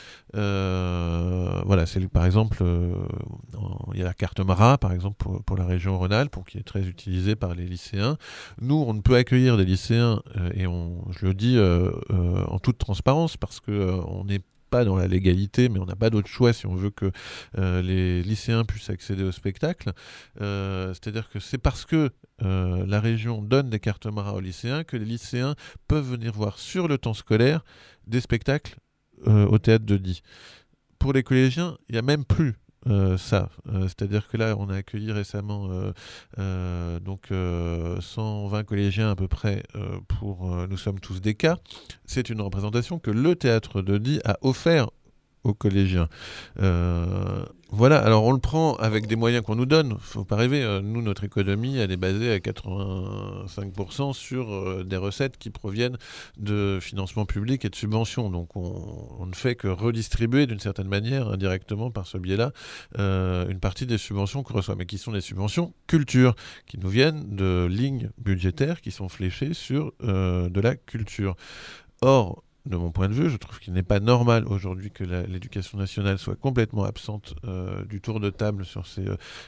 Euh, voilà, c'est par exemple, euh, il y a la carte Mara, par exemple, pour, pour la région Rhône-Alpes, qui est très utilisée par les lycéens. Nous, on ne peut accueillir des lycéens, euh, et on, je le dis euh, euh, en toute transparence, parce que euh, on n'est pas dans la légalité, mais on n'a pas d'autre choix si on veut que euh, les lycéens puissent accéder au spectacle. Euh, c'est-à-dire que c'est parce que euh, la région donne des cartes Mara aux lycéens que les lycéens peuvent venir voir sur le temps scolaire des spectacles euh, au théâtre de Die. Pour les collégiens, il n'y a même plus Euh, ça, euh, c'est-à-dire que là on a accueilli récemment euh, euh, donc euh, cent vingt collégiens à peu près euh, pour euh, Nous sommes tous des cas. C'est une représentation que le théâtre de Die a offert aux collégiens. Euh, voilà, alors on le prend avec des moyens qu'on nous donne, faut pas rêver, euh, nous notre économie elle est basée à quatre-vingt-cinq pour cent sur euh, des recettes qui proviennent de financement public et de subventions, donc on, on ne fait que redistribuer d'une certaine manière indirectement par ce biais-là euh, une partie des subventions qu'on reçoit, mais qui sont des subventions culture, qui nous viennent de lignes budgétaires qui sont fléchées sur euh, de la culture. Or, de mon point de vue, je trouve qu'il n'est pas normal aujourd'hui que la, l'éducation nationale soit complètement absente euh, du tour de table sur ces,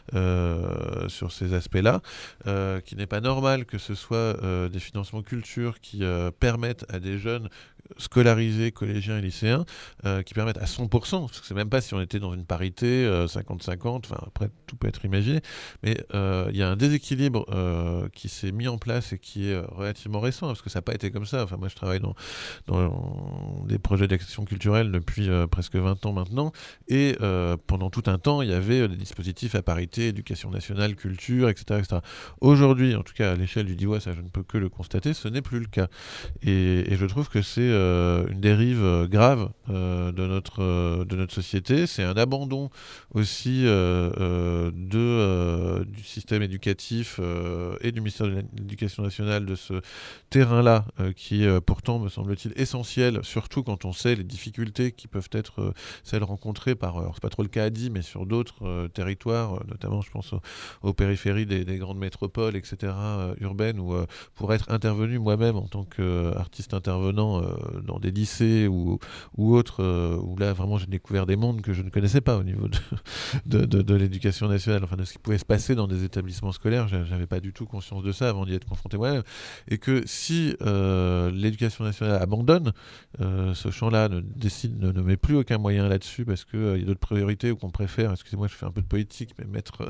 euh, sur ces aspects-là, euh, qu'il n'est pas normal que ce soit euh, des financements culture qui euh, permettent à des jeunes scolarisés, collégiens et lycéens, euh, qui permettent à cent pour cent, parce que c'est même pas si on était dans une parité euh, cinquante cinquante, enfin après tout peut être imaginé, mais il euh, y a un déséquilibre euh, qui s'est mis en place et qui est euh, relativement récent, parce que ça n'a pas été comme ça. Enfin moi je travaille dans, dans des projets d'action culturelle depuis euh, presque vingt ans maintenant, et euh, pendant tout un temps il y avait euh, des dispositifs à parité, éducation nationale, culture, et cetera, et cetera. Aujourd'hui, en tout cas à l'échelle du Diois, ça je ne peux que le constater, ce n'est plus le cas. Et, et je trouve que c'est euh, une dérive euh, grave euh, de, notre, euh, de notre société. C'est un abandon aussi euh, euh, de, euh, du système éducatif euh, et du ministère de l'Éducation nationale de ce terrain-là, euh, qui est euh, pourtant, me semble-t-il, essentiel, surtout quand on sait les difficultés qui peuvent être euh, celles rencontrées par, alors c'est pas trop le cas à Die, mais sur d'autres euh, territoires, euh, notamment je pense aux, aux périphéries des, des grandes métropoles, et cetera, euh, urbaines, où euh, pour être intervenu moi-même en tant qu'artiste intervenant euh, dans des lycées ou, ou autres, euh, où là vraiment j'ai découvert des mondes que je ne connaissais pas au niveau de, de, de, de l'éducation nationale, enfin de ce qui pouvait se passer dans des établissements scolaires. J'avais pas du tout conscience de ça avant d'y être confronté moi-même. Et que si euh, l'éducation nationale abandonne euh, ce champ-là, ne décide, ne, ne met plus aucun moyen là-dessus parce qu'il euh, y a d'autres priorités ou qu'on préfère, excusez-moi je fais un peu de politique, mais mettre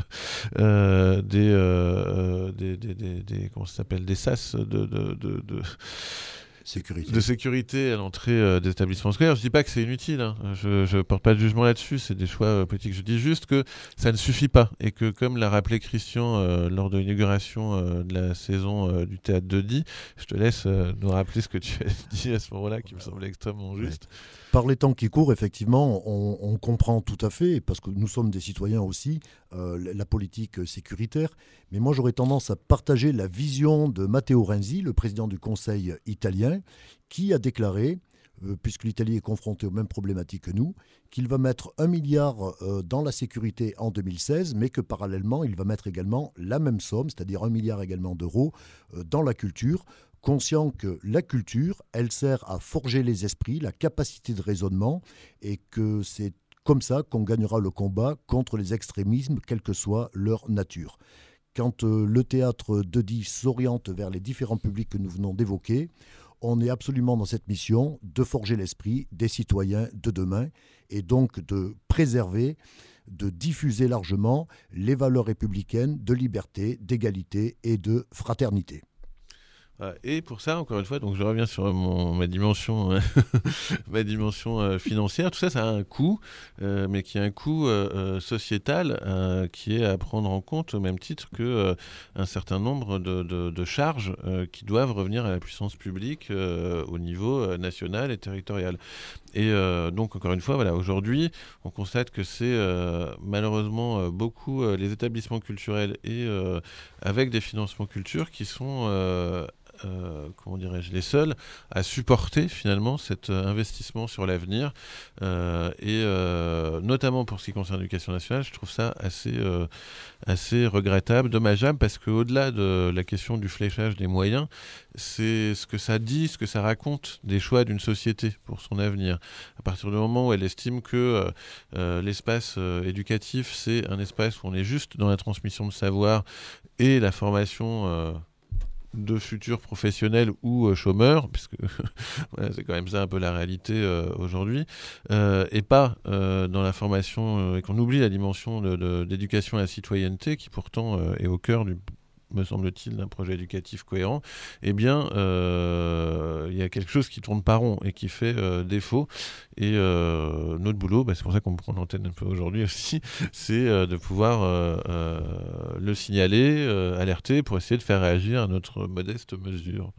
euh, des, euh, des, des, des, des, comment ça s'appelle, des sas de, de, de, de Sécurité. de sécurité à l'entrée euh, des établissements scolaires. Je dis pas que c'est inutile, hein. Je ne porte pas de jugement là-dessus, c'est des choix euh, politiques. Je dis juste que ça ne suffit pas et que, comme l'a rappelé Christian euh, lors de l'inauguration euh, de la saison euh, du Théâtre de Die, je te laisse euh, nous rappeler ce que tu as dit à ce moment-là qui me semblait extrêmement juste. Ouais. Par les temps qui courent, effectivement, on, on comprend tout à fait, parce que nous sommes des citoyens aussi, euh, la politique sécuritaire. Mais moi, j'aurais tendance à partager la vision de Matteo Renzi, le président du Conseil italien, qui a déclaré, euh, puisque l'Italie est confrontée aux mêmes problématiques que nous, qu'il va mettre un milliard euh, dans la sécurité en deux mille seize, mais que parallèlement, il va mettre également la même somme, c'est-à-dire un milliard également d'euros, euh, dans la culture, conscient que la culture, elle sert à forger les esprits, la capacité de raisonnement, et que c'est comme ça qu'on gagnera le combat contre les extrémismes, quelle que soit leur nature. Quand euh, le théâtre de Die s'oriente vers les différents publics que nous venons d'évoquer, on est absolument dans cette mission de forger l'esprit des citoyens de demain, et donc de préserver, de diffuser largement les valeurs républicaines de liberté, d'égalité et de fraternité. Et pour ça, encore une fois, donc je reviens sur mon, ma dimension, ma dimension euh, financière. Tout ça, ça a un coût, euh, mais qui a un coût euh, sociétal euh, qui est à prendre en compte au même titre que euh, un certain nombre de, de, de charges euh, qui doivent revenir à la puissance publique euh, au niveau euh, national et territorial. Et euh, donc, encore une fois, voilà, aujourd'hui, on constate que c'est euh, malheureusement euh, beaucoup euh, les établissements culturels et euh, avec des financements culture qui sont euh, Euh, comment dirais-je, les seuls à supporter finalement cet euh, investissement sur l'avenir euh, et euh, notamment pour ce qui concerne l'éducation nationale, je trouve ça assez, euh, assez regrettable, dommageable, parce qu'au-delà de la question du fléchage des moyens, c'est ce que ça dit, ce que ça raconte des choix d'une société pour son avenir. À partir du moment où elle estime que euh, l'espace euh, éducatif, c'est un espace où on est juste dans la transmission de savoir et la formation euh, de futurs professionnels ou euh, chômeurs, puisque voilà, c'est quand même ça un peu la réalité euh, aujourd'hui, euh, et pas euh, dans la formation, euh, et qu'on oublie la dimension de, de, d'éducation à la citoyenneté, qui pourtant euh, est au cœur du, me semble-t-il, d'un projet éducatif cohérent, eh bien, euh, il y a quelque chose qui tourne pas rond et qui fait euh, défaut. Et euh, notre boulot, bah, c'est pour ça qu'on prend l'antenne un peu aujourd'hui aussi, c'est euh, de pouvoir euh, euh, le signaler, euh, alerter, pour essayer de faire réagir à notre modeste mesure.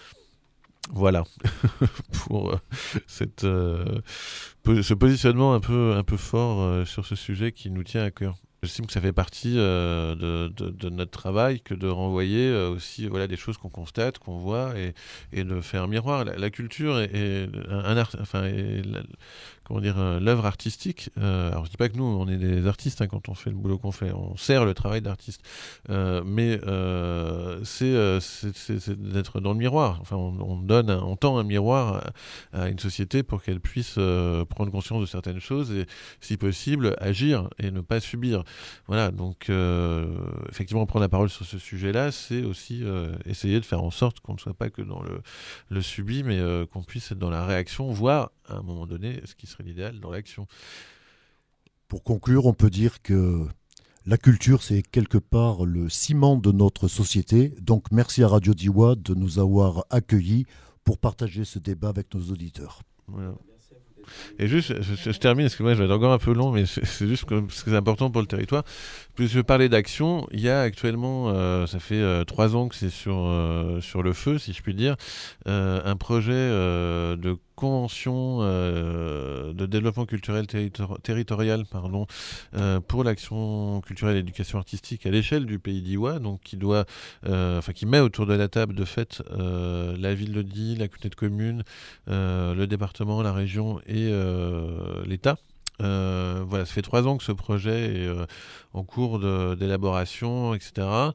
Voilà pour euh, cette, euh, ce positionnement un peu, un peu fort euh, sur ce sujet qui nous tient à cœur. J'estime que ça fait partie euh, de, de, de notre travail que de renvoyer euh, aussi voilà, des choses qu'on constate, qu'on voit, et, et de faire miroir. La, la culture est, est un art, enfin, est la, comment dire, euh, l'œuvre artistique. Euh, alors je dis pas que nous on est des artistes hein, quand on fait le boulot qu'on fait, on sert le travail d'artiste, euh, mais euh, c'est, euh, c'est, c'est, c'est d'être dans le miroir. Enfin, on, on donne, un, on tend un miroir à, à une société pour qu'elle puisse euh, prendre conscience de certaines choses et, si possible, agir et ne pas subir. Voilà, donc euh, effectivement, prendre la parole sur ce sujet-là, c'est aussi euh, essayer de faire en sorte qu'on ne soit pas que dans le, le subi, mais euh, qu'on puisse être dans la réaction, voire à un moment donné, ce qui serait l'idéal, dans l'action. Pour conclure, on peut dire que la culture, c'est quelque part le ciment de notre société. Donc merci à Radio Diois de nous avoir accueillis pour partager ce débat avec nos auditeurs. Voilà. Et juste, je, je, je termine, parce que moi je vais être encore un peu long, mais c'est, c'est juste que, parce que c'est important pour le territoire. Plus je parlais d'action, il y a actuellement, euh, ça fait euh, trois ans que c'est sur, euh, sur le feu, si je puis dire, euh, un projet euh, de convention euh, de développement culturel territor- territorial pardon, euh, pour l'action culturelle et l'éducation artistique à l'échelle du pays d'Iwa, donc qui doit, euh, enfin qui met autour de la table de fait euh, la ville de Die, la communauté de communes, euh, le département, la région et euh, l'État. Euh, voilà, ça fait trois ans que ce projet est euh, en cours de, d'élaboration, et cetera.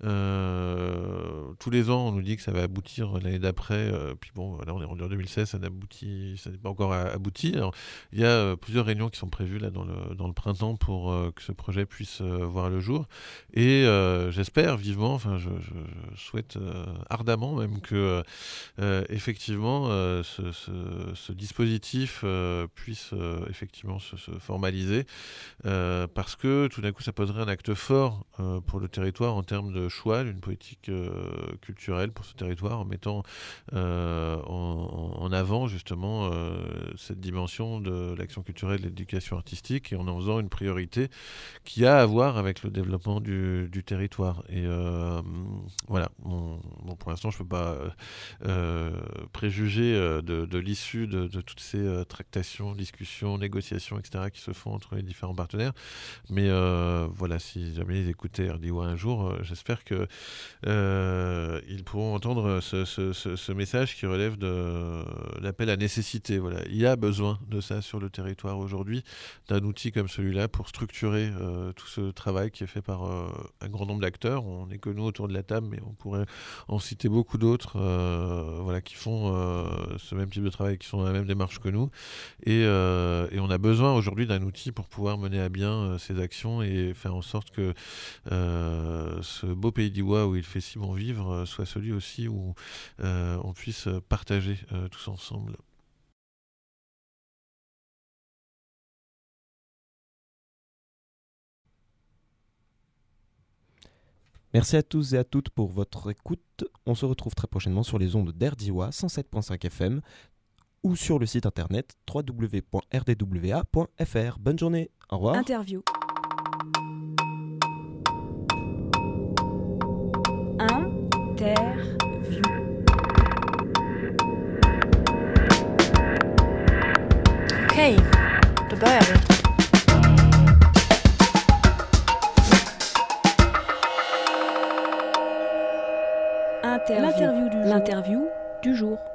Euh, tous les ans, on nous dit que ça va aboutir l'année d'après. Euh, puis bon, là, on est rendu en deux mille seize, ça n'aboutit, ça n'est pas encore abouti. Alors, il y a euh, plusieurs réunions qui sont prévues là dans le dans le printemps pour euh, que ce projet puisse euh, voir le jour. Et euh, j'espère vivement, enfin, je, je, je souhaite euh, ardemment même que euh, effectivement euh, ce, ce, ce dispositif euh, puisse euh, effectivement se, se formaliser, euh, parce que tout d'un coup, ça poserait un acte fort euh, pour le territoire en termes de choix d'une politique euh, culturelle pour ce territoire, en mettant euh, en, en avant justement euh, cette dimension de l'action culturelle et de l'éducation artistique, et en en faisant une priorité qui a à voir avec le développement du, du territoire. Et euh, voilà, bon, bon, pour l'instant, je ne peux pas euh, préjuger de, de l'issue de, de toutes ces euh, tractations, discussions, négociations, et cetera qui se font entre les différents partenaires. Mais euh, voilà, si jamais ils écoutaient R D I un jour, euh, j'espère que euh, ils pourront entendre ce, ce, ce, ce message qui relève de l'appel à nécessité. Voilà, il y a besoin de ça sur le territoire aujourd'hui, d'un outil comme celui-là pour structurer euh, tout ce travail qui est fait par euh, un grand nombre d'acteurs. On n'est que nous autour de la table, mais on pourrait en citer beaucoup d'autres euh, voilà, qui font euh, ce même type de travail, qui sont dans la même démarche que nous. Et, euh, et on a besoin aujourd'hui d'un outil pour pouvoir mener à bien euh, ces actions et faire en sorte que euh, ce beau pays d'Iwa où il fait si bon vivre euh, soit celui aussi où euh, on puisse partager euh, tous ensemble. Merci à tous et à toutes pour votre écoute. On se retrouve très prochainement sur les ondes d'R D I cent sept virgule cinq F M ou sur le site internet w w w point r d w a point f r. Bonne journée, au revoir. Interview. Interview. Okej, då börjar vi. Interview. L'interview du, L'interview du jour.